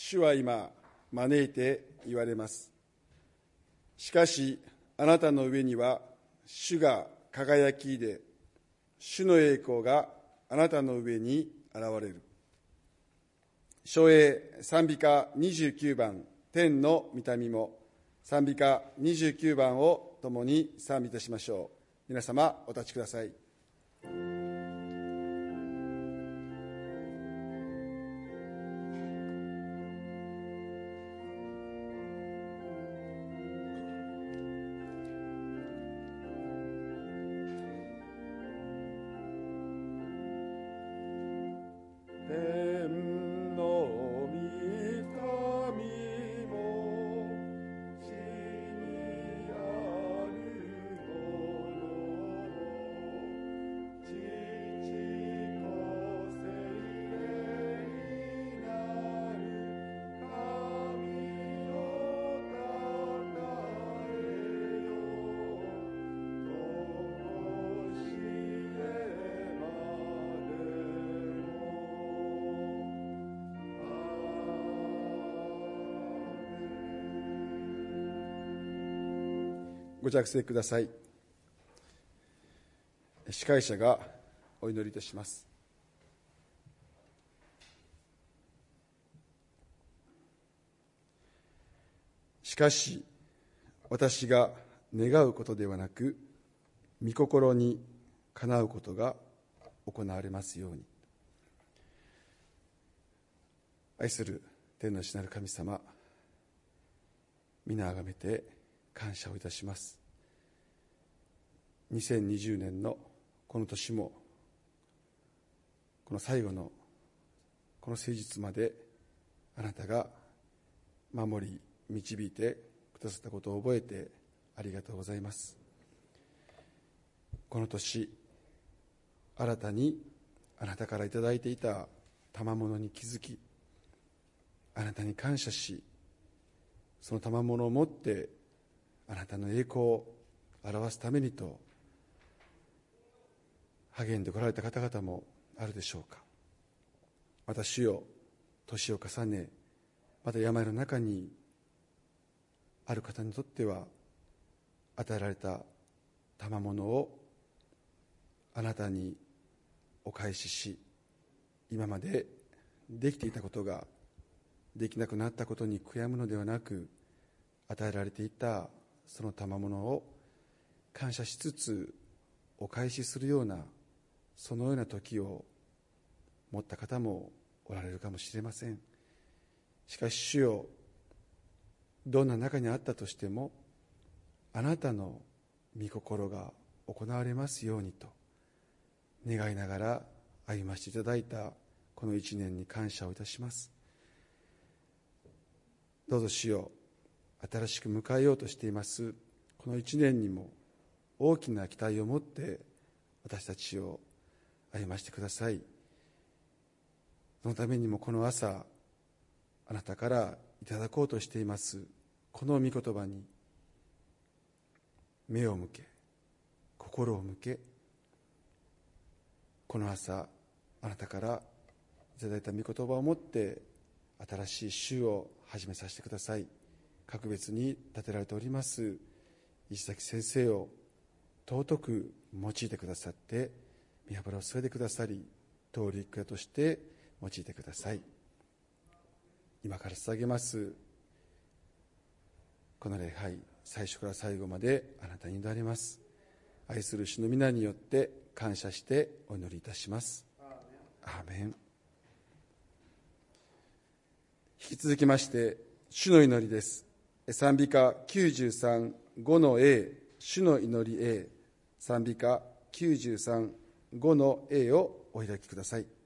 主は今招いて言われます。しかしあなたの上には主が輝きで、主の栄光があなたの上に現れる。唱詠賛美歌29番、天の御民も、賛美歌29番を共に賛美いたしましょう。皆様お立ちください。ご着席ください。司会者がお祈りいたします。しかし私が願うことではなく、御心にかなうことが行われますように。愛する天の父なる神様、皆あがめて感謝をいたします。2020年のこの年も、この最後のこの誠実まであなたが守り導いてくださったことを覚えてありがとうございます。この年新たにあなたからいただいていた賜物に気づき、あなたに感謝し、その賜物をもってあなたの栄光を表すためにと励んでこられた方々もあるでしょうか。また主よ、年を重ね、また病の中にある方にとっては、与えられた賜物をあなたにお返しし、今までできていたことができなくなったことに悔やむのではなく、与えられていたその賜物を感謝しつつお返しするような、そのような時を持った方もおられるかもしれません。しかし主よ、どんな中にあったとしてもあなたの御心が行われますようにと願いながら歩ませていただいたこの一年に感謝をいたします。どうぞ主よ、新しく迎えようとしていますこの一年にも大きな期待を持って私たちを歩ましてください。そのためにもこの朝あなたからいただこうとしていますこの御言葉に目を向け、心を向け、この朝あなたからいただいた御言葉をもって新しい週を始めさせてください。格別に立てられております石崎先生を尊く用いてくださって、御油を添えてくださり、通り行く屋として用いてください。今から捧げますこの礼拝、最初から最後まであなたに委ねます。愛する主の皆によって感謝してお祈りいたします。アーメン。引き続きまして主の祈りです。賛美歌93、5の A、主の祈り A、賛美歌93、5の A をお開きください。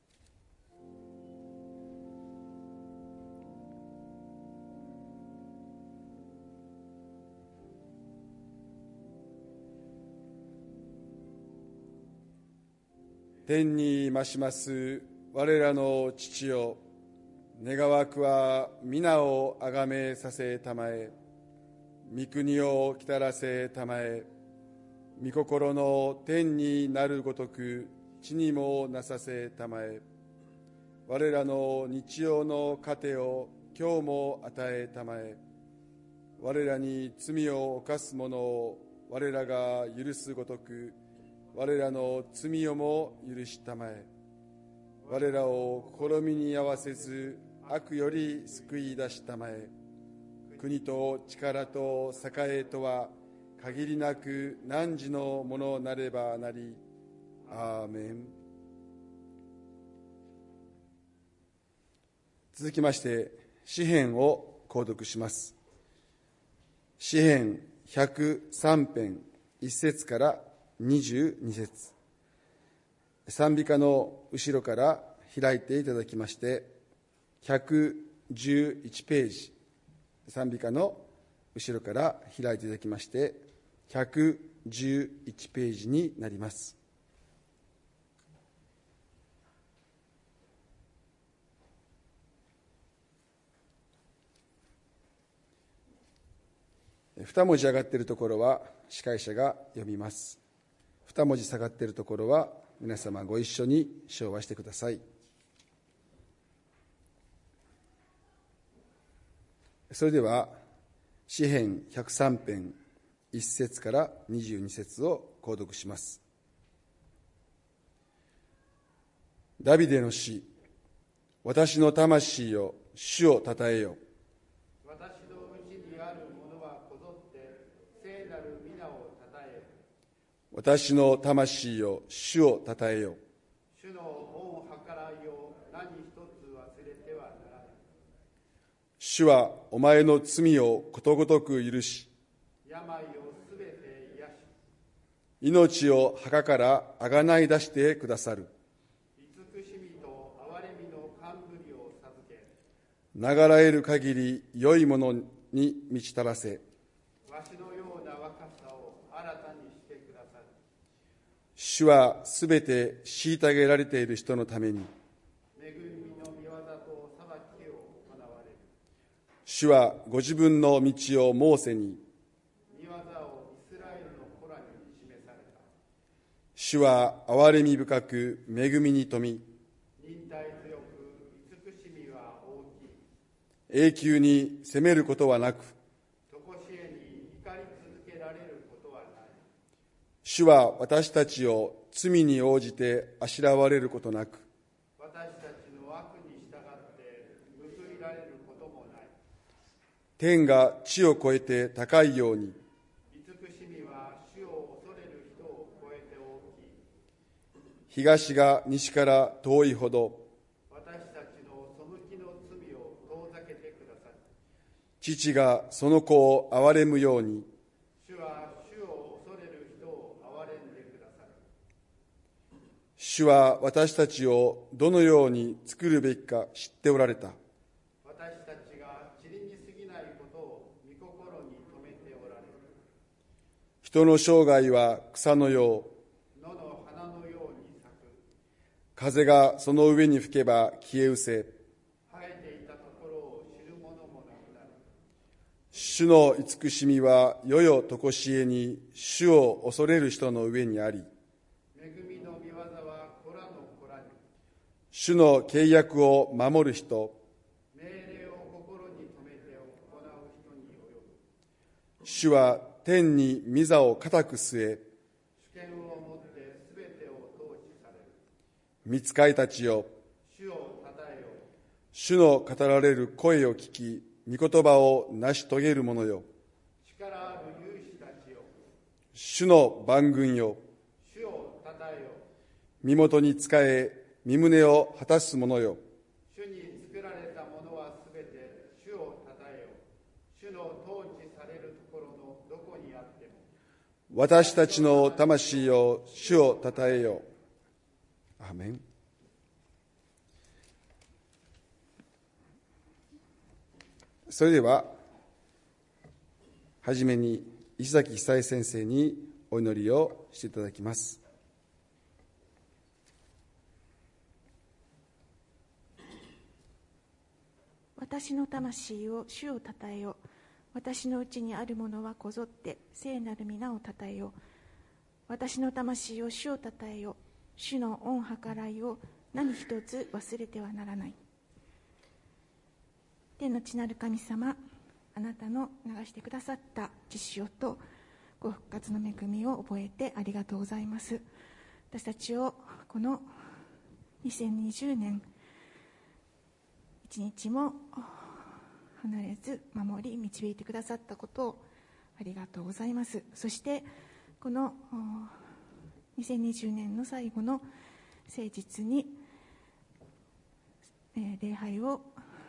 天に増します我らの父よ、願わくは皆をあがめさせたまえ、御国をきたらせたまえ、御心の天になるごとく地にもなさせたまえ。 我らの日曜の糧を今日も与えたまえ。我らに罪を犯す者を我らが許すごとく、我らの罪をも許したまえ。我らを試みに合わせず悪より救い出したまえ。国と力と栄とは限りなく汝のものなればなり。アーメン。続きまして詩編を購読します。詩編103編1節から22節、賛美歌の後ろから開いていただきまして、111ページ、賛美歌の後ろから開いていただきまして111ページになります。2文字上がっているところは司会者が読みます。2文字下がっているところは皆様ご一緒に唱和してください。それでは詩編103編1節から22節を購読します。ダビデの詩。私の魂よ、主をたたえよ。 私のうちにあるものはこぞって聖なる皆をたたえよ。 私の魂よ、主をたたえよ。 主の恩計らいを何一つ忘れてはならない。 主はお前の罪をことごとく許し、 病をすべて癒し、 命を墓からあがない出してくださる。 慈しみと憐れみの冠を授け、 流らえる限り良いものに満ち足らせ、 わしのような若さを新たにしてくださる。 主はすべて虐げられている人のために、 恵みの御業と裁きを行われる。 主はご自分の道をモーセに、 御業をイスラエルの子らに示された。 主は憐れみ深く恵みに富み、 忍耐強く慈しみは大きい。 永久に責めることはなく、 とこしえに怒り続けられることはない。 主は私たちを罪に応じてあしらわれることなく、 私たちの悪に従って報いられることもない。 天が地を越えて高いように、 慈しみは主を恐れる人を超えて大きい。 東が西から遠いほど、 私たちの背きの罪を遠ざけてください。 父がその子を憐れむように、 主は主を恐れる人を憐れんでください。 主は私たちをどのように作るべきか知っておられた。 私たちが塵に過ぎないことを御心に留めておられる。 人の生涯は草のよう、 野の花のように咲く。 風がその上に吹けば消え失せ、 生えていたところを知る者もなくなる。 主の慈しみは世々とこしえに主を恐れる人の上にあり、 恵みの御業は子らの子らに、 主の契約を守る人、 命令を心に留めて行う人に及ぶ。 主は天に御座を固く据え、 主権をもってすべてを統治される。 御使いたちよ、 主をたたえよ。 主の語られる声を聞き、御言葉を成し遂げる者よ。 力ある勇士たちよ。 主の万軍よ。 主をたたえよ。 身元に仕え、身旨を果たす者よ。 主に作られたものはすべて主をたたえよ。主の統治されるところのどこにあっても。 私たちの魂よ、主をたたえよ。アーメン。それでははじめに石崎久恵先生にお祈りをしていただきます。 私の魂を主をたたえよ。私のうちにあるものはこぞって聖なる皆をたたえよ。私の魂を主をたたえよ。主の恩計らいを何一つ忘れてはならない。天の地なる神様、あなたの流してくださった血潮とご復活の恵みを覚えてありがとうございます。私たちをこの2020年一日も離れず守り導いてくださったことをありがとうございます。そしてこの2020年の最後の誠実に礼拝を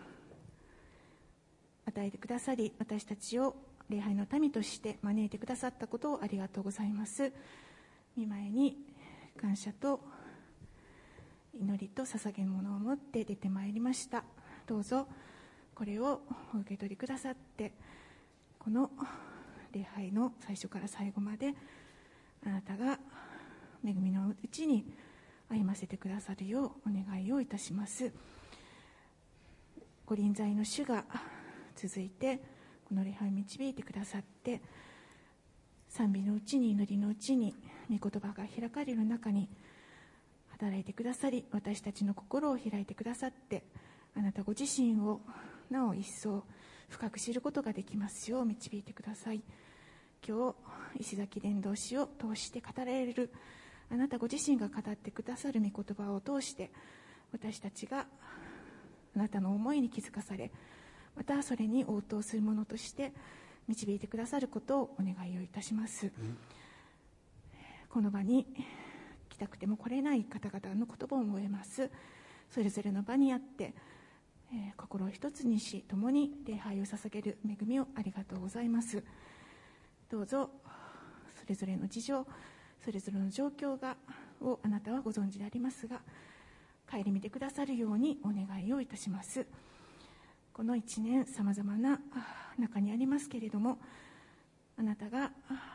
与えてくださり、私たちを礼拝の民として招いてくださったことをありがとうございます。御前に感謝と祈りと捧げるものを持って出てまいりました。どうぞこれをお受け取りくださって、この礼拝の最初から最後まであなたが恵みのうちに歩ませてくださるようお願いをいたします。ご臨在の主が続いてこの礼拝を導いてくださって、賛美のうちに祈りのうちに御言葉が開かれる中に働いてくださり、私たちの心を開いてくださって、あなたご自身をなお一層深く知ることができますよう導いてください。今日石崎伝道師を通して語られるあなたご自身が語ってくださる御言葉を通して、私たちがあなたの思いに気づかされ、またそれに応答するものとして導いてくださることをお願いをいたします。この場に来たくても来れない方々の言葉を覚えます。それぞれの場にあって、心を一つにし共に礼拝を捧げる恵みをありがとうございます。どうぞそれぞれの事情、それぞれの状況をあなたはご存知でありますが、顧みてくださるようにお願いをいたします。この一年さまざまな中にありますけれども、あなたが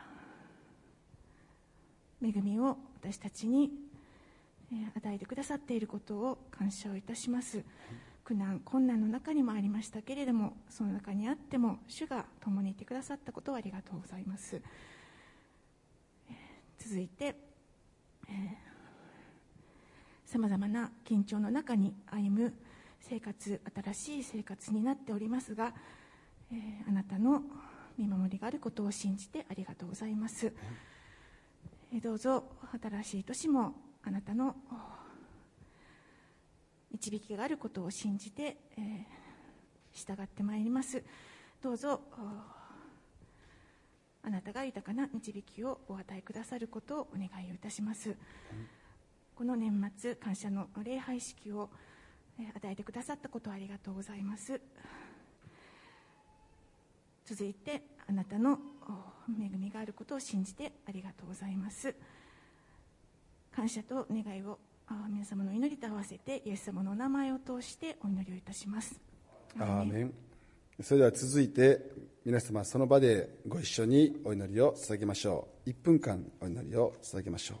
恵みを私たちに与えてくださっていることを感謝をいたします。苦難困難の中にもありましたけれども、その中にあっても主が共にいてくださったことをありがとうございます。続いてさまざまな緊張の中に歩む生活、新しい生活になっておりますが、あなたの見守りがあることを信じてありがとうございます。どうぞ新しい年もあなたの導きがあることを信じて、従ってまいります。どうぞあなたが豊かな導きをお与えくださることをお願いをいたします。この年末感謝の礼拝式を与えてくださったことをありがとうございます。続いてあなたの恵みがあることを信じてありがとうございます。感謝と願いを皆様の祈りと合わせてイエス様のお名前を通してお祈りをいたします。 アーメン。それでは続いて皆様その場でご一緒にお祈りを捧げましょう。1分間お祈りを捧げましょう。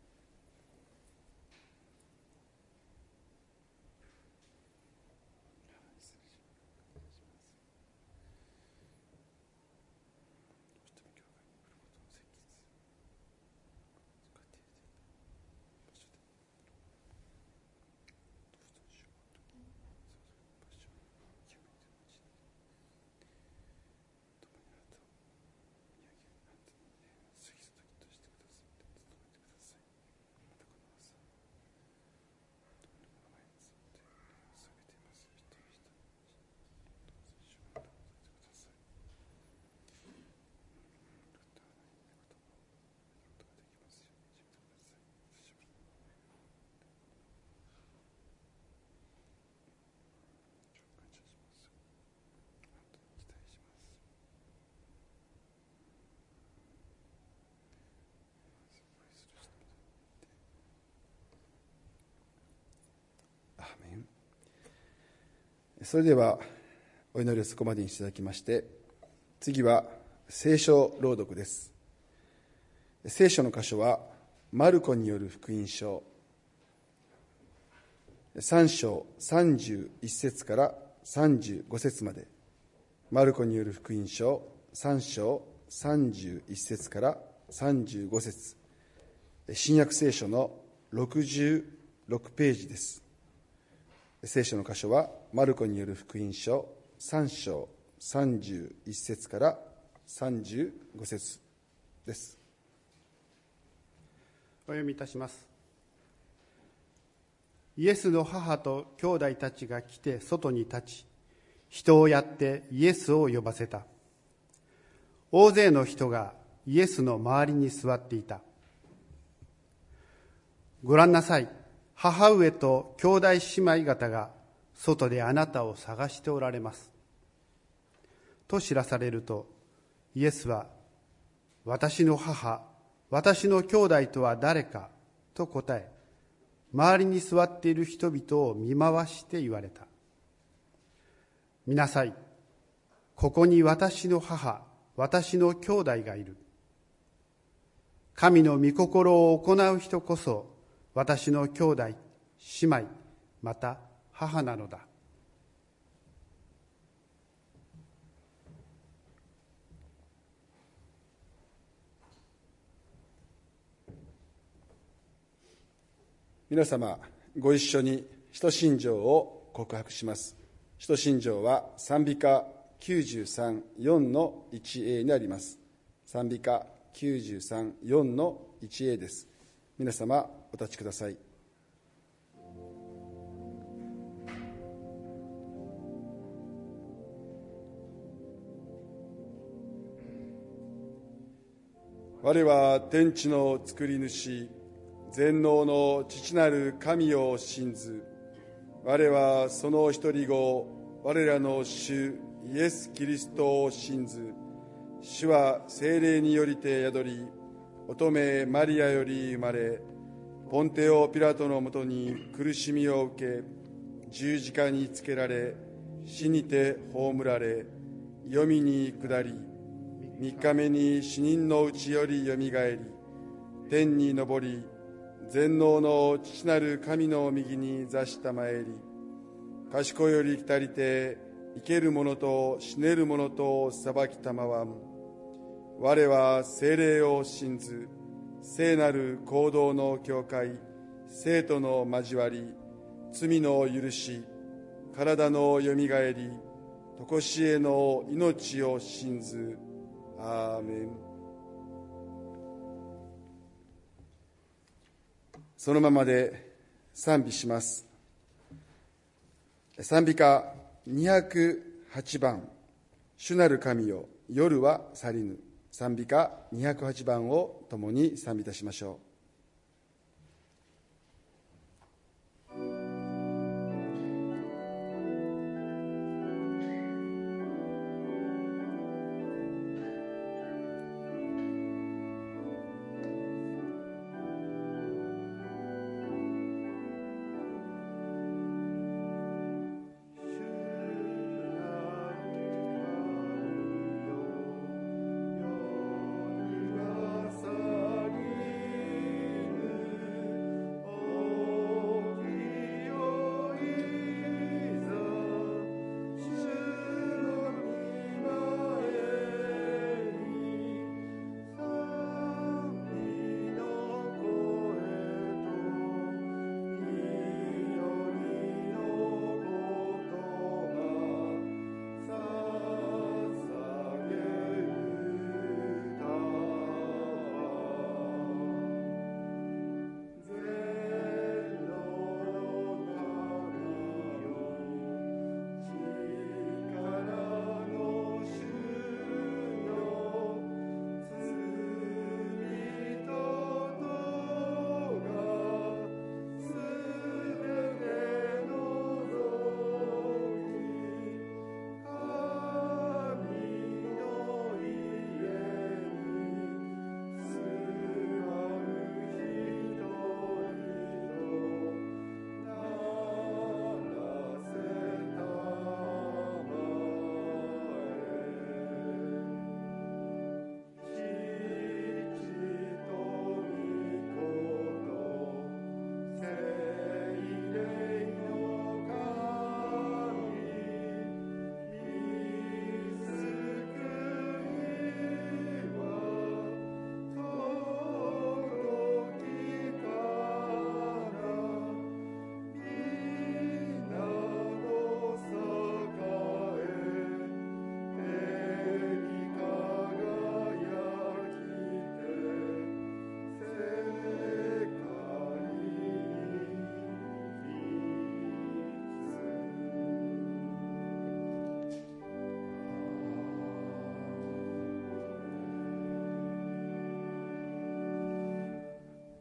それではお祈りをそこまでにしていただきまして、次は聖書朗読です。聖書の箇所はマルコによる福音書3章31節から35節まで、マルコによる福音書3章31節から35節、新約聖書の68 6ページです。聖書の箇所はマルコによる福音書3章31節から35節です。 お読みいたします。イエスの母と兄弟たちが来て外に立ち、人をやってイエスを呼ばせた。大勢の人がイエスの周りに座っていた。ご覧なさい、母上と兄弟姉妹方が外であなたを探しておられます。と知らされると、イエスは、私の母、私の兄弟とは誰かと答え、周りに座っている人々を見回して言われた。見なさい、ここに私の母、私の兄弟がいる。神の御心を行う人こそ、私の兄弟、姉妹、また母なのだ。 皆様ご一緒に使徒信条を告白します。使徒信条は賛美歌93、4の 1A にあります。賛美歌93、4の 1A です。皆様お立ちください。我は天地の作り主、全能の父なる神を信ず。我はその一人子、我らの主イエス・キリストを信ず。主は聖霊によりて宿り、乙女マリアより生まれ、ポンテオ・ピラトのもとに苦しみを受け、十字架につけられ、死にて葬られ、黄泉に下り、3日目に死人のうちよりよみがえり、天に昇り、全能の父なる神の右に座したまえり、賢より来りて生ける者と死ねる者と裁きたまわん。我は聖霊を信ず、聖なる行動の教会、聖徒の交わり、罪の許し、体のよみがえり、常しえの命を信ず。アーメン。そのままで賛美します。賛美歌208番、主なる神よ、夜は去りぬ。賛美歌208番を共に賛美いたしましょう。 「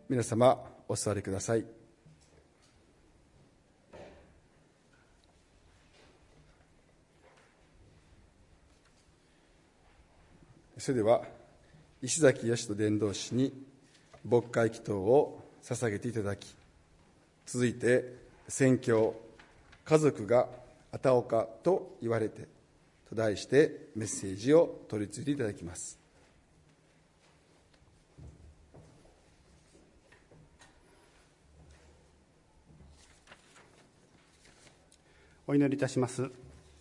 皆様お座りください。それでは石崎義人伝道師に牧会祈祷を捧げていただき、続いて宣教家族があたおかと言われてと題してメッセージを取り次いでいただきます。 お祈りいたします。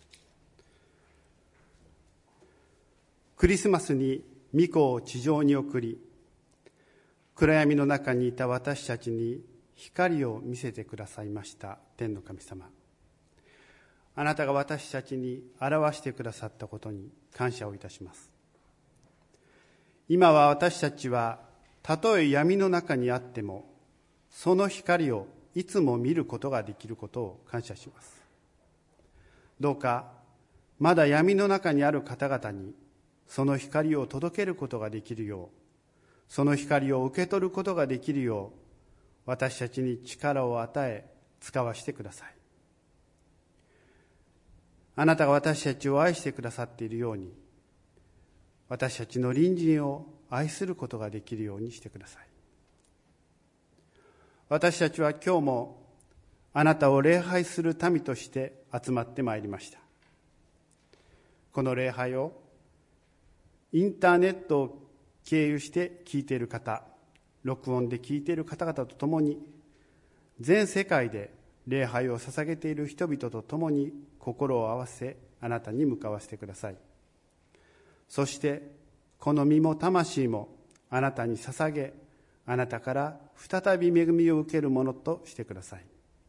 クリスマスに御子を地上に送り、暗闇の中にいた私たちに光を見せてくださいました天の神様。あなたが私たちに表してくださったことに感謝をいたします。今は私たちはたとえ闇の中にあっても、その光をいつも見ることができることを感謝します。どうかまだ闇の中にある方々にその光を届けることができるよう、その光を受け取ることができるよう、私たちに力を与え使わしてください。あなたが私たちを愛してくださっているように、私たちの隣人を愛することができるようにしてください。私たちは今日もあなたを礼拝する民として集まってまいりました。この礼拝をインターネットを経由して聞いている方、録音で聞いている方々と共に、全世界で礼拝を捧げている人々と共に心を合わせ、あなたに向かわせてください。そしてこの身も魂もあなたに捧げ、あなたから再び恵みを受けるものとしてください。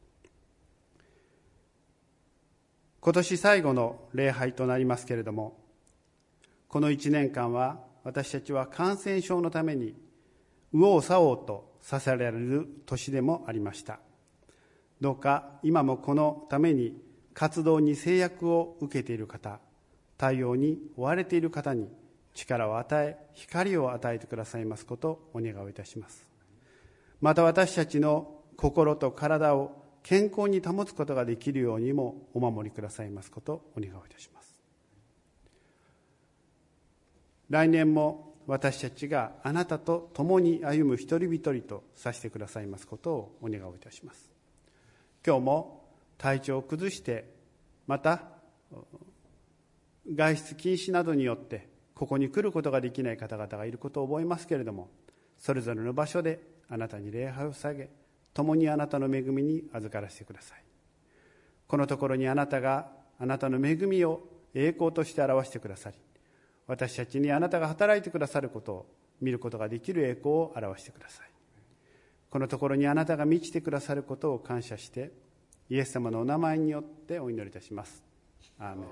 今年最後の礼拝となりますけれども、この1年間は私たちは感染症のために右往左往とさせられる年でもありました。どうか今もこのために活動に制約を受けている方、対応に追われている方に力を与え、光を与えてくださいますことをお願いをいたします。また私たちの心と体を健康に保つことができるようにもお守りくださいますことをお願いをいたします。来年も私たちがあなたと共に歩む一人一人とさせてくださいますことをお願いをいたします。今日も体調を崩して、また外出禁止などによってここに来ることができない方々がいることを覚えますけれども、それぞれの場所であなたに礼拝を捧げ、共にあなたの恵みに預からせてください。このところにあなたがあなたの恵みを栄光として表してくださり、私たちにあなたが働いてくださることを見ることができる栄光を表してください。このところにあなたが満ちてくださることを感謝して、イエス様のお名前によってお祈りいたします。アー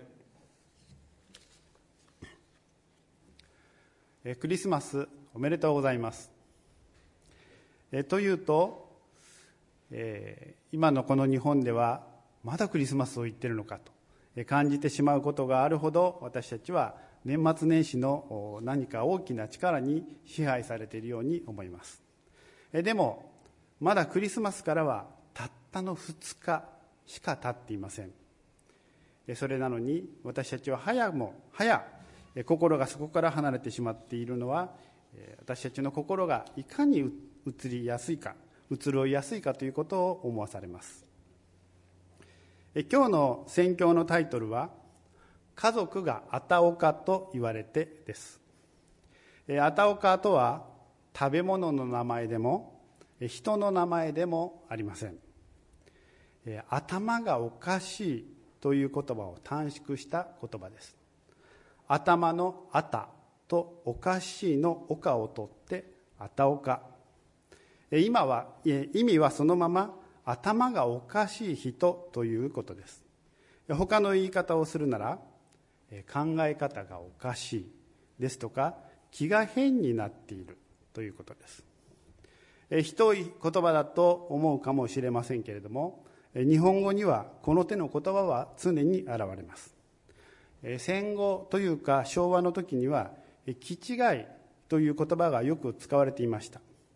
メン。クリスマスおめでとうございます。というと、今のこの日本ではまだクリスマスを言ってるのかと感じてしまうことがあるほど、私たちは年末年始の何か大きな力に支配されているように思います。でもまだクリスマスからはたったの2日しか経っていません。それなのに私たちは早心がそこから離れてしまっているのは、私たちの心がいかに移りやすいかということを思わされます。今日の宣教のタイトルは、家族があたおかと言われてです。あたおかとは食べ物の名前でも人の名前でもありません。頭がおかしいという言葉を短縮した言葉です。頭のあたとおかしいのおかを取ってあたおか。意味はそのまま頭がおかしい人ということです。他の言い方をするなら、考え方がおかしいですとか、気が変になっているということです。ひどい言葉だと思うかもしれませんけれども、日本語にはこの手の言葉は常に現れます。戦後というか昭和の時には気違いという言葉がよく使われていました。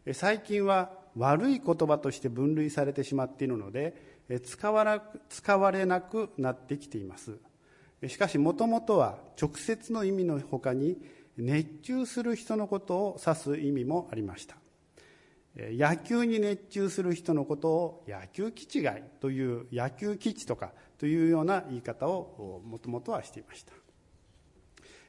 最近は悪い言葉として分類されてしまっているので使われなくなってきています。しかしもともとは直接の意味のほかに熱中する人のことを指す意味もありました。野球に熱中する人のことを野球気違いという野球基地とかというような言い方をもともとはしていました。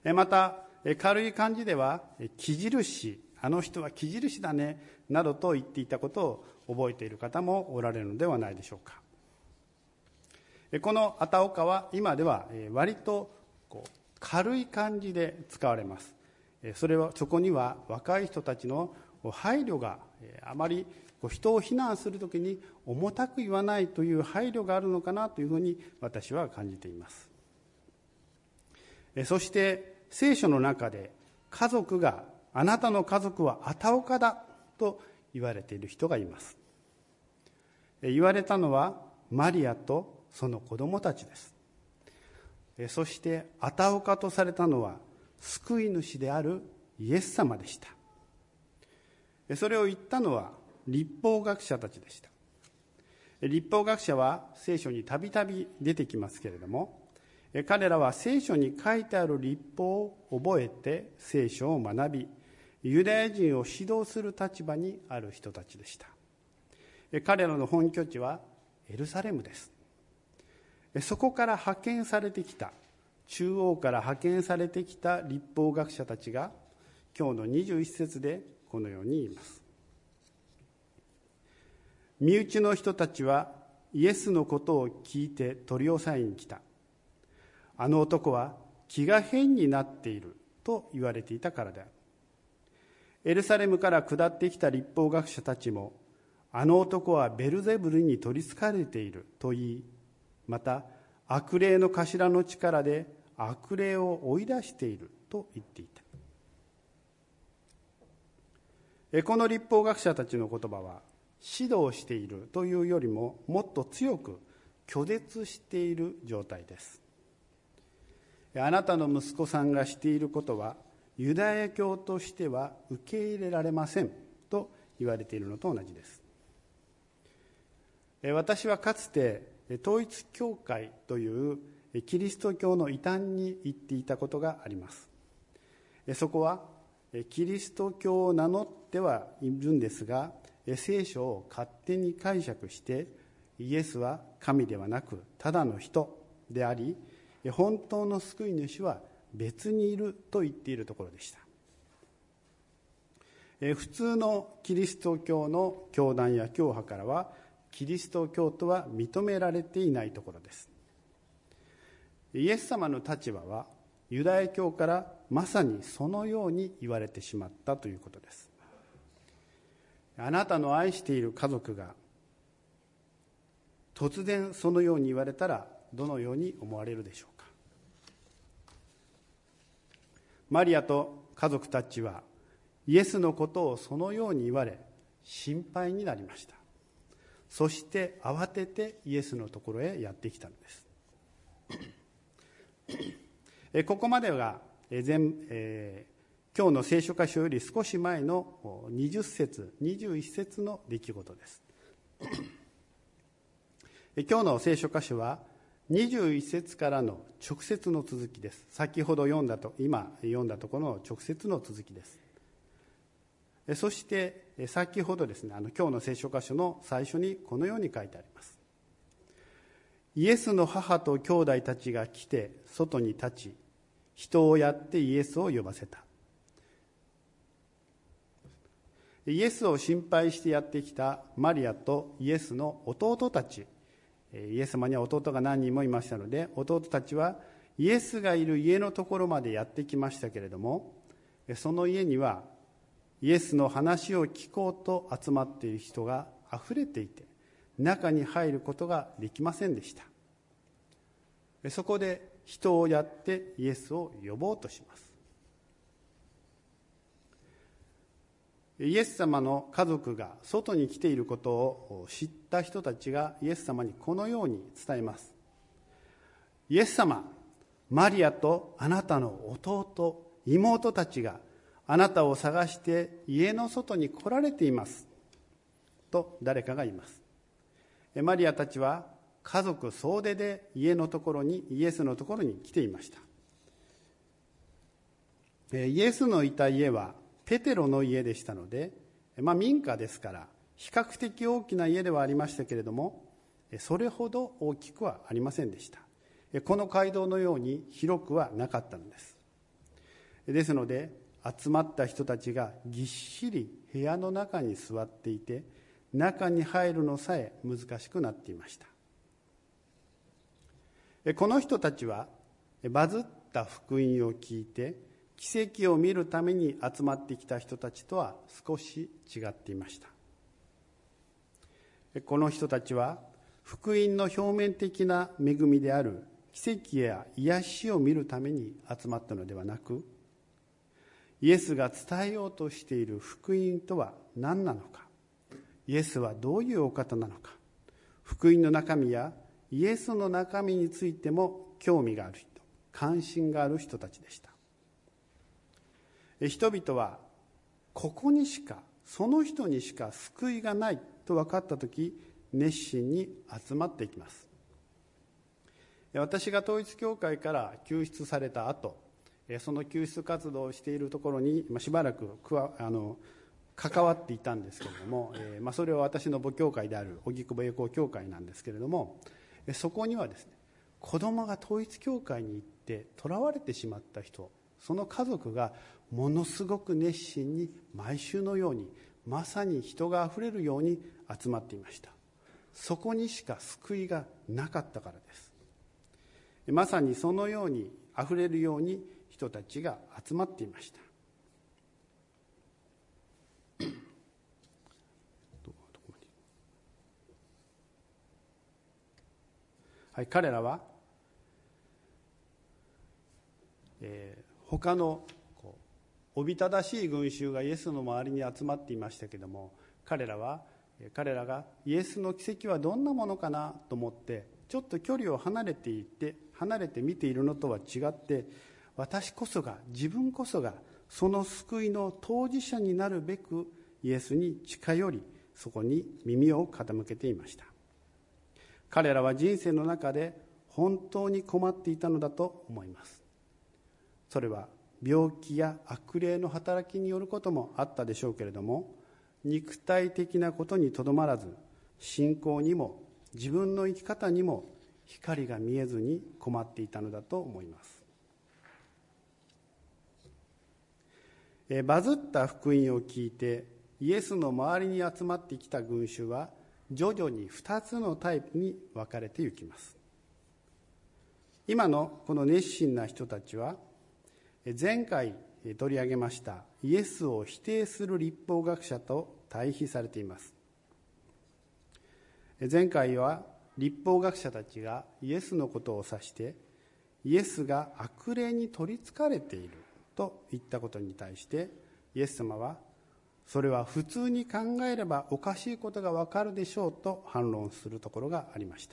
また軽い漢字では木印、あの人は木印だねなどと言っていたことを覚えている方もおられるのではないでしょうか。このあたおかは今では割と軽い漢字で使われます。そこには若い人たちの配慮があまり人を非難するときに重たく言わないという配慮があるのかなというふうに私は感じています。そして聖書の中で家族があなたの家族はあたおかだと言われている人がいます。言われたのはマリアとその子供たちです。そしてあたおかとされたのは救い主であるイエス様でした。それを言ったのは律法学者たちでした。律法学者は聖書にたびたび出てきますけれども、彼らは聖書に書いてある律法を覚えて聖書を学び、ユダヤ人を指導する立場にある人たちでした。彼らの本拠地はエルサレムです。そこから派遣されてきた、中央から派遣されてきた律法学者たちが今日の21節でこのように言います。身内の人たちはイエスのことを聞いて取り押さえに来た。あの男は気が変になっていると言われていたからである。エルサレムから下ってきた律法学者たちも、あの男はベルゼブルに取りつかれていると言い、また悪霊の頭の力で悪霊を追い出していると言っていた。この律法学者たちの言葉は指導しているというよりももっと強く拒絶している状態です。あなたの息子さんがしていることはユダヤ教としては受け入れられませんと言われているのと同じです。私はかつて統一教会というキリスト教の異端に行っていたことがあります。そこはキリスト教を名乗ってはいるんですが、聖書を勝手に解釈してイエスは神ではなくただの人であり、本当の救い主は別にいると言っているところでした。普通のキリスト教の教団や教派からはキリスト教とは認められていないところです。イエス様の立場はユダヤ教からまさにそのように言われてしまったということです。あなたの愛している家族が突然そのように言われたらどのように思われるでしょうか。マリアと家族たちはイエスのことをそのように言われ心配になりました。そして慌ててイエスのところへやってきたのです。ここまでが今日の聖書箇所より少し前の20節21節の出来事です。今日の聖書箇所は21節からの直接の続きです。先ほど今読んだところの直接の続きです。そして先ほどですね、今日の聖書箇所の最初にこのように書いてあります。イエスの母と兄弟たちが来て外に立ち、人をやってイエスを呼ばせた。イエスを心配してやってきたマリアとイエスの弟たち、イエス様には弟が何人もいましたので、弟たちはイエスがいる家のところまでやってきましたけれども、その家にはイエスの話を聞こうと集まっている人があふれていて、中に入ることができませんでした。そこで人をやってイエスを呼ぼうとします。イエス様の家族が外に来ていることを知った人たちがイエス様にこのように伝えます。イエス様、マリアとあなたの弟、妹たちがあなたを探して家の外に来られていますと誰かが言います。マリアたちは家族総出でイエスのところに来ていました。イエスのいた家はペテロの家でしたので、民家ですから比較的大きな家ではありましたけれども、それほど大きくはありませんでした。この街道のように広くはなかったのです。ですので集まった人たちがぎっしり部屋の中に座っていて、中に入るのさえ難しくなっていました。この人たちはバズった福音を聞いて奇跡を見るために集まってきた人たちとは少し違っていました。この人たちは福音の表面的な恵みである奇跡や癒しを見るために集まったのではなく、イエスが伝えようとしている福音とは何なのか、イエスはどういうお方なのか、福音の中身やイエスの中身についても興味がある人、関心がある人たちでした。人々はここにしか、その人にしか救いがないと分かったとき、熱心に集まっていきます。私が統一教会から救出された後、その救出活動をしているところにしばらく関わっていたんですけれども、それは私の母教会である荻窪栄光教会なんですけれども、そこにはですね、子供が統一教会に行って囚われてしまった人、その家族がものすごく熱心に毎週のように、まさに人があふれるように集まっていました。そこにしか救いがなかったからです。まさにそのようにあふれるように人たちが集まっていました。はい、彼らは、他のおびただしい群衆がイエスの周りに集まっていましたけれども、彼らがイエスの奇跡はどんなものかなと思ってちょっと距離を離れて見ているのとは違って、自分こそがその救いの当事者になるべくイエスに近寄り、そこに耳を傾けていました。彼らは人生の中で本当に困っていたのだと思います。それは病気や悪霊の働きによることもあったでしょうけれども、肉体的なことにとどまらず、信仰にも自分の生き方にも光が見えずに困っていたのだと思います。バズった福音を聞いてイエスの周りに集まってきた群衆は徐々に2つのタイプに分かれていきます。今のこの熱心な人たちは、前回取り上げましたイエスを否定する律法学者と対比されています。前回は律法学者たちがイエスのことを指して、イエスが悪霊に取りつかれていると言ったことに対して、イエス様はそれは普通に考えればおかしいことがわかるでしょうと反論するところがありました。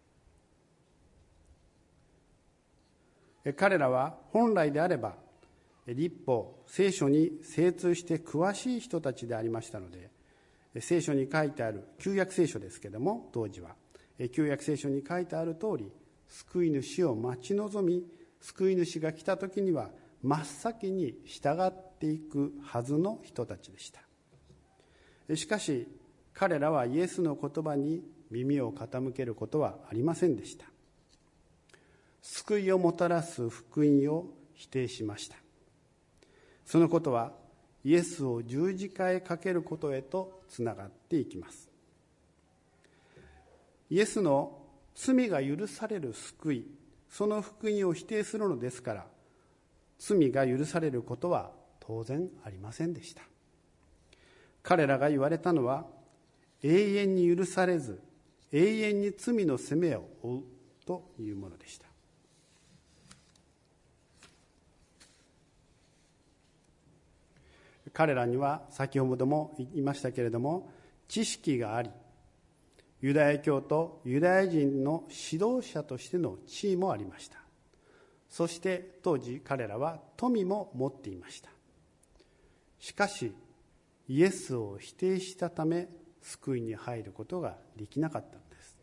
彼らは本来であれば律法、聖書に精通して詳しい人たちでありましたので、聖書に書いてある、旧約聖書ですけれども、当時は旧約聖書に書いてある通り、救い主を待ち望み、救い主が来た時には真っ先に従っていくはずの人たちでした。しかし彼らはイエスの言葉に耳を傾けることはありませんでした。救いをもたらす福音を否定しました。そのことはイエスを十字架へかけることへとつながっていきます。イエスの罪が許される救い、その福音を否定するのですから、罪が許されることは当然ありませんでした。彼らが言われたのは、永遠に許されず永遠に罪の責めを負うというものでした。彼らには先ほども言いましたけれども、知識があり、ユダヤ教とユダヤ人の指導者としての地位もありました。そして当時彼らは富も持っていました。 しかしイエスを否定したため救いに入ることができなかったの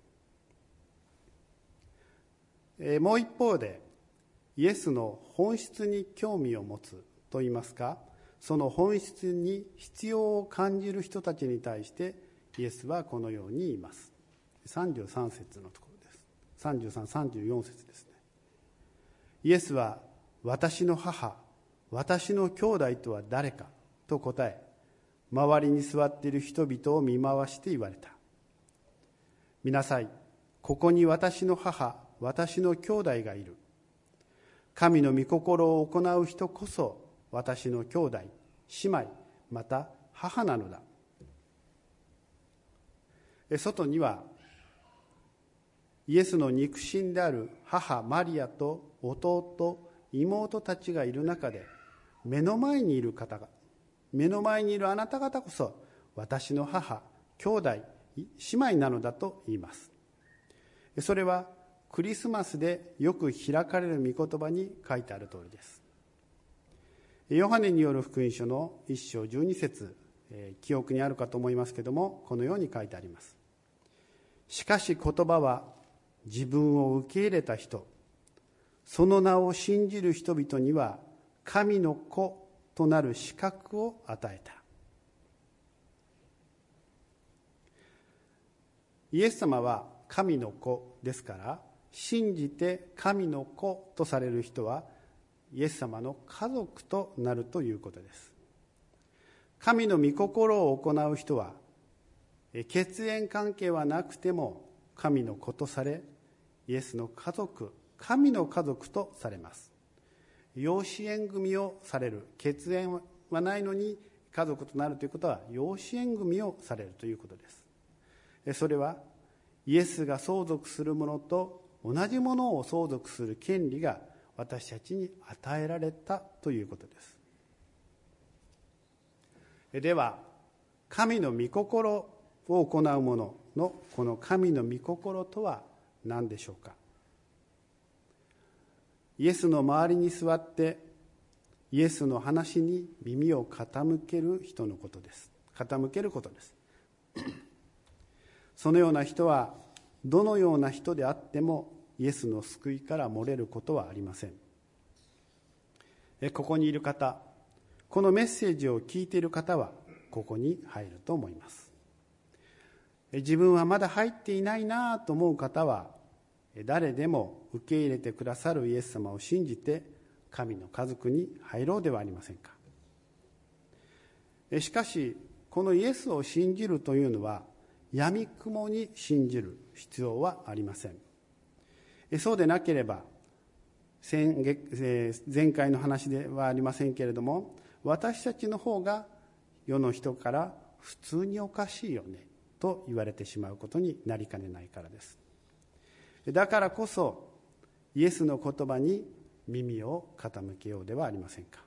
です。もう一方でイエスの本質に興味を持つといいますか、その本質に必要を感じる人たちに対してイエスはこのように言います。33節のところです。33、34節ですね。イエスは私の母、私の兄弟とは誰かと答え、周りに座っている人々を見回して言われた。見なさい、ここに私の母、私の兄弟がいる。神の御心を行う人こそ私の兄弟、姉妹、また母なのだ。外にはイエスの肉親である母マリアと弟、妹たちがいる中で、目の前にいるあなた方こそ私の母、兄弟、姉妹なのだと言います。それはクリスマスでよく開かれる御言葉に書いてある通りです。ヨハネによる福音書の1章12節、記憶にあるかと思いますけれども、このように書いてあります。しかし言葉は自分を受け入れた人、その名を信じる人々には神の子となる資格を与えた。イエス様は神の子ですから、信じて神の子とされる人はイエス様の家族となるということです。神の御心を行う人は血縁関係はなくても神の子とされ、イエスの家族、神の家族とされます。養子縁組をされる、血縁はないのに家族となるということは養子縁組をされるということです。それはイエスが相続するものと同じものを相続する権利が私たちに与えられたということです。では、神の御心を行うもののこの神の御心とは何でしょうか。イエスの周りに座ってイエスの話に耳を傾ける人のことです。傾けることです。そのような人はどのような人であってもイエスの救いから漏れることはありません。ここにいる方、このメッセージを聞いている方はここに入ると思います。自分はまだ入っていないなと思う方は、誰でも受け入れてくださるイエス様を信じて神の家族に入ろうではありませんか。しかしこのイエスを信じるというのは闇雲に信じる必要はありません。そうでなければ前回の話ではありませんけれども、私たちの方が世の人から普通におかしいよねと言われてしまうことになりかねないからです。だからこそイエスの言葉に耳を傾けようではありませんか。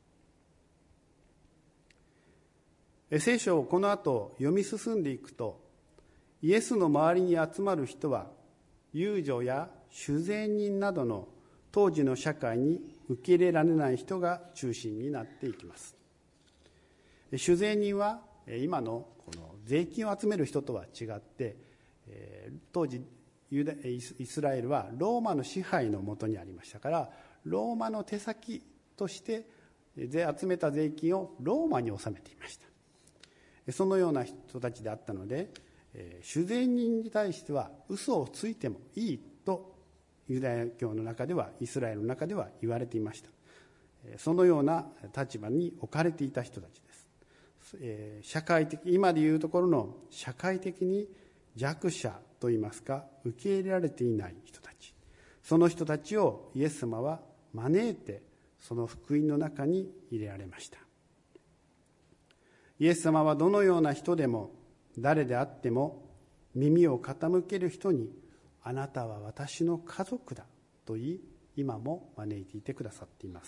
聖書をこの後読み進んでいくと、イエスの周りに集まる人は遊女や酒税人などの当時の社会に受け入れられない人が中心になっていきます。酒税人は今のこの税金を集める人とは違って、当時イスラエルはローマの支配の下にありましたから、ローマの手先として集めた税金をローマに納めていました。そのような人たちであったので、酒税人に対しては嘘をついてもいいとユダヤ教の中では、イスラエルの中では言われていました。そのような立場に置かれていた人たちです。社会的、今でいうところの社会的に弱者といいますか、受け入れられていない人たち、その人たちをイエス様は招いてその福音の中に入れられました。イエス様はどのような人でも誰であっても耳を傾ける人に、あなたは私の家族だと言い、今も招いていてくださっています。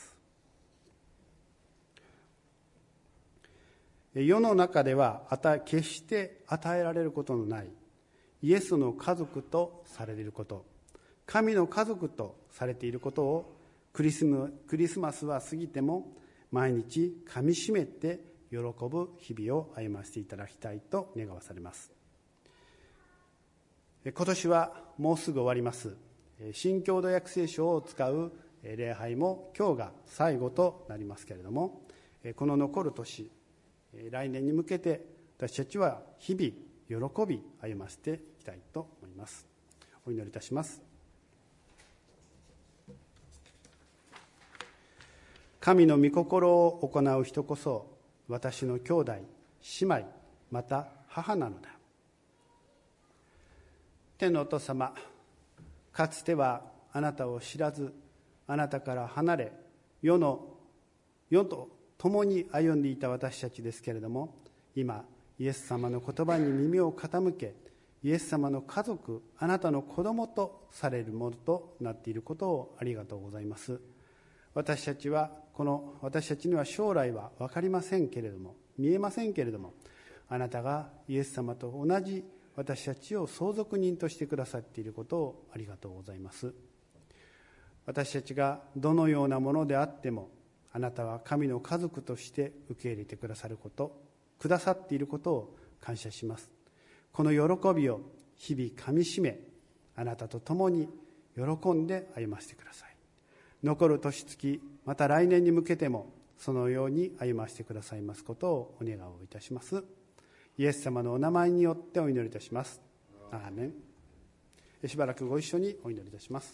世の中では決して与えられることのないイエスの家族とされること、神の家族とされていることをクリスマスは過ぎても毎日かみしめて喜ぶ日々を歩ませていただきたいと願わされます。今年はもうすぐ終わります。新共同訳聖書を使う礼拝も今日が最後となりますけれども、この残る年、来年に向けて私たちは日々喜び歩ませていきたいと思います。お祈りいたします。神の御心を行う人こそ私の兄弟、姉妹、また母なのだ。天のお父様、かつてはあなたを知らず、あなたから離れ、世と共に歩んでいた私たちですけれども、今イエス様の言葉に耳を傾け、イエス様の家族、あなたの子供とされるものとなっていることをありがとうございます。私たちには将来は分かりませんけれども、見えませんけれども、あなたがイエス様と同じ私たちを相続人としてくださっていることをありがとうございます。私たちがどのようなものであっても、あなたは神の家族として受け入れてくださっていることを感謝します。この喜びを日々かみしめ、あなたと共に喜んで歩ませてください。残る年月、また来年に向けてもそのように歩ませてくださいますことをお願いをいたします。イエス様のお名前によってお祈りいたします。アーメン。しばらくご一緒にお祈りいたします。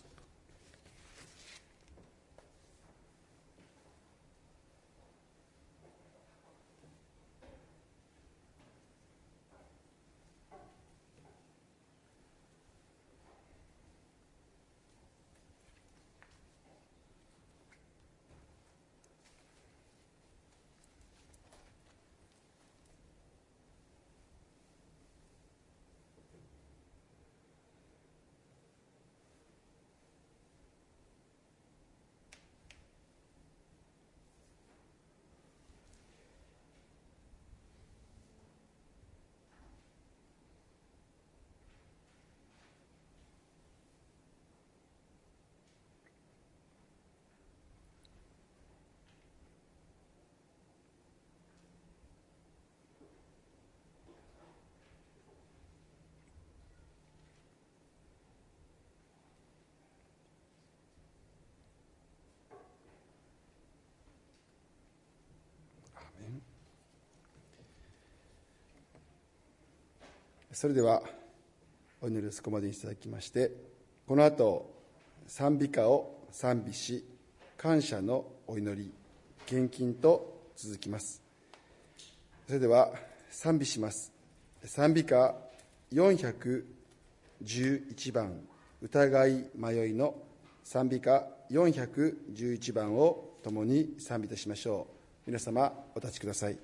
それではお祈りをそこまでにいただきまして、この後賛美歌を賛美し、感謝のお祈り、献金と続きます。それでは賛美します。賛美歌411番、疑い迷いの賛美歌411番を共に賛美いたしましょう。皆様お立ちください。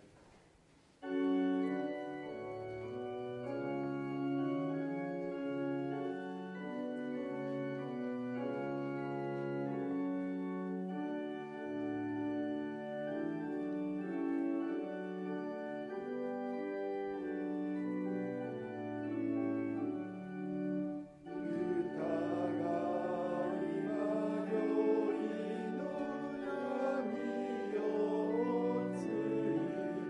「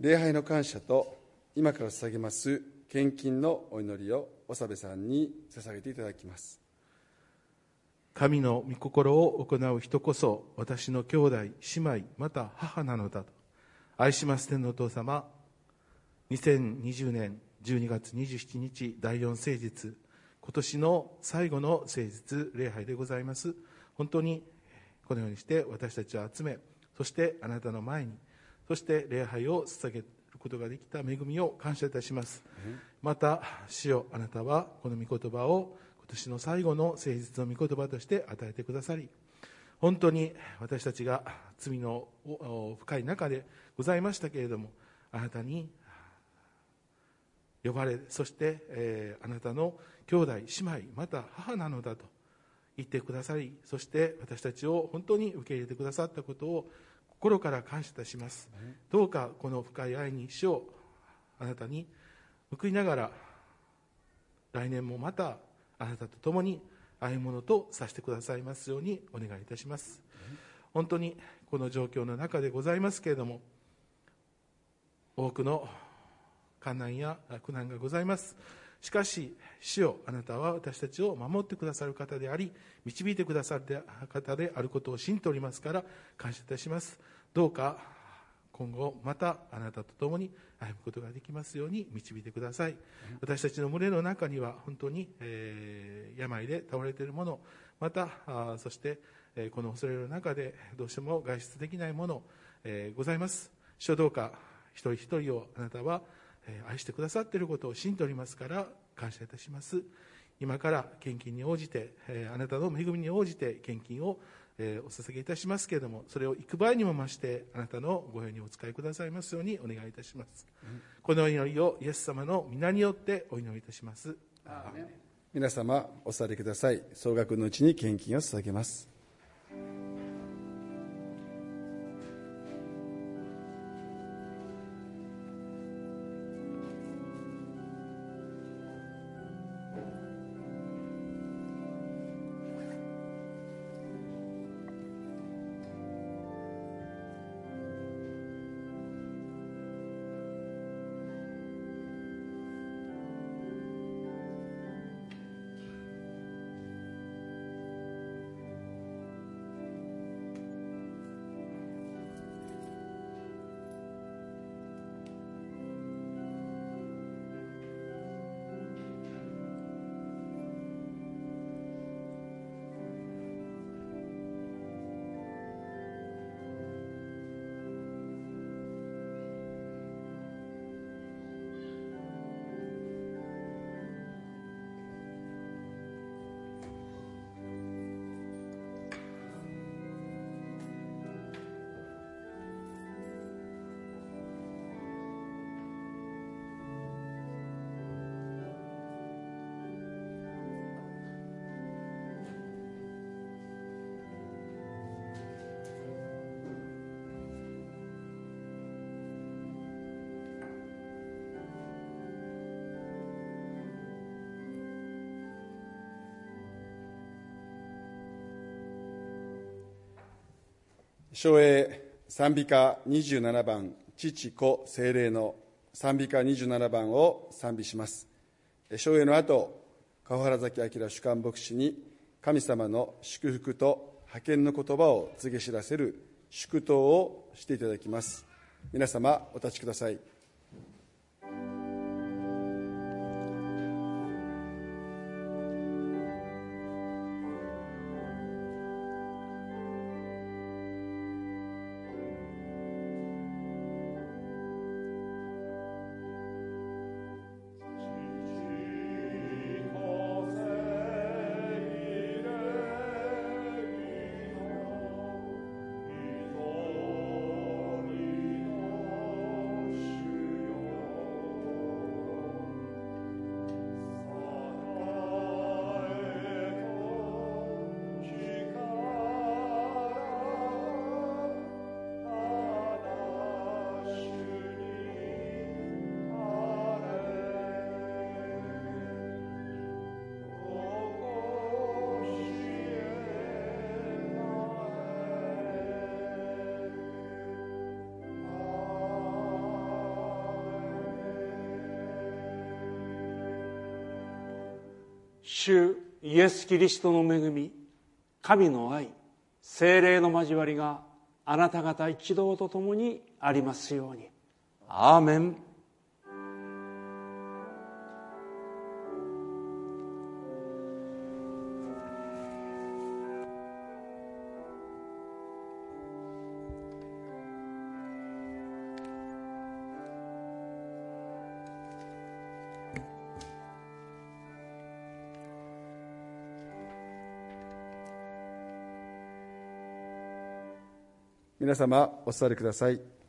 礼拝の感謝と今から捧げます献金のお祈りを長部さんに捧げていただきます。 神の御心を行う人こそ私の兄弟、姉妹、また母なのだと。愛します天のお父様、2020年12月27日第4聖日、今年の最後の聖日礼拝でございます。本当にこのようにして私たちを集め、そしてあなたの前に、そして礼拝を捧げることができた恵みを感謝いたします。また主よ、あなたはこの御言葉を今年の最後の誠実の御言葉として与えてくださり、本当に私たちが罪の深い中でございましたけれども、あなたに呼ばれ、そして、あなたの兄弟、姉妹、また母なのだと言ってくださり、そして私たちを本当に受け入れてくださったことを心から感謝いたします。どうかこの深い愛に主をあなたに報いながら、来年もまたあなたと共に歩むものとさせてくださいますようにお願いいたします。本当にこの状況の中でございますけれども、多くの患難や苦難がございます。しかし主よ、あなたは私たちを守ってくださる方であり、導いてくださる方であることを信じておりますから感謝いたします。どうか今後またあなたと共に歩むことができますように導いてください。私たちの群れの中には本当に、病で倒れている者、またそしてこの恐れの中でどうしても外出できない者、ございます。主よ、どうか一人一人をあなたは愛してくださっていることを信じておりますから感謝いたします。今から献金に応じて、あなたの恵みに応じて献金をお捧げいたしますけれども、それを幾倍にも増してあなたのご用にお使いくださいますようにお願いいたします。この祈りをイエス様の皆によってお祈りいたします。 皆様お座りください。総額のうちに献金を捧げます。唱詠賛美歌27番、父子聖霊の賛美歌27番を賛美します。唱詠の後、川原崎明主幹牧師に神様の祝福と派遣の言葉を告げ知らせる祝祷をしていただきます。皆様お立ちください。 主主イエス・キリストの恵み、神の愛、聖霊の交わりがあなた方一同と共にありますように。アーメン。 皆様お座りください。